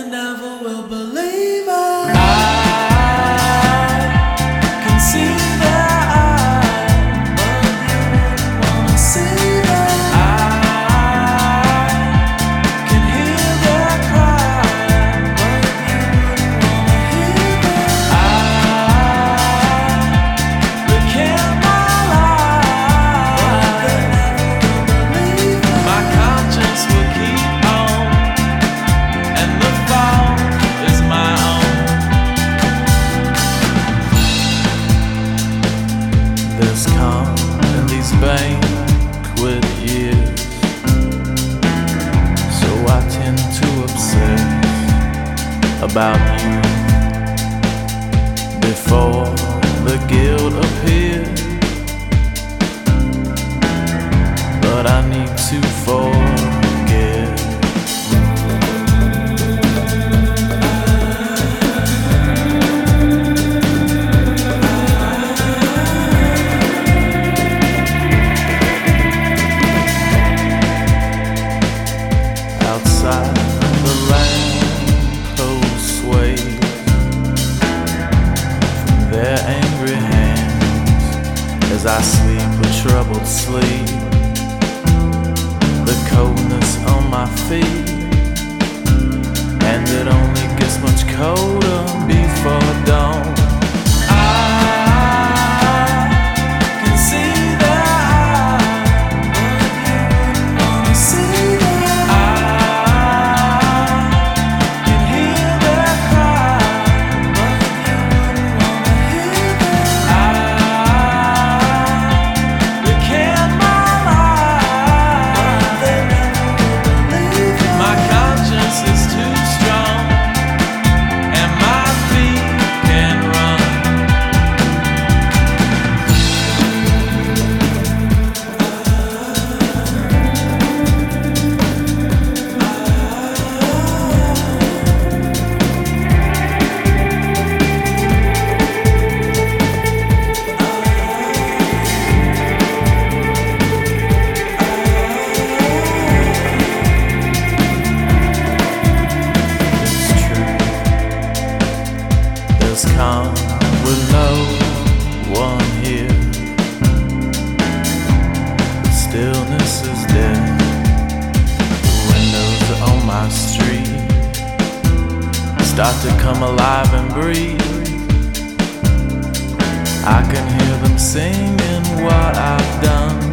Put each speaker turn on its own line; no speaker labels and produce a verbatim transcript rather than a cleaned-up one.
they never will believe it.
I can see their eyes,
But you wouldn't wanna see them.
I can hear their cry,
But you wouldn't wanna hear them.
I recant my life,
They never will believe it.
my conscience will keep on, and the fault is my own. There's calm in these banquet years, so I tend to obsess about you before the guilt appears. But I need to forget. Outside the lamppost sway from their angry hands as I sleep a troubled sleep. The coldness on my feet, and it only gets much colder before dawn. I can see their eyes,
Wanna see them.
I can hear their cry,
But you wouldn't wanna hear them.
I recant my life.
They never will believe it.
My conscience is too strong, and my feet can run. It's true, there's calm with no one here. The stillness is dead. The windows on my street start to come alive and breathe. I can hear them singing what I've done.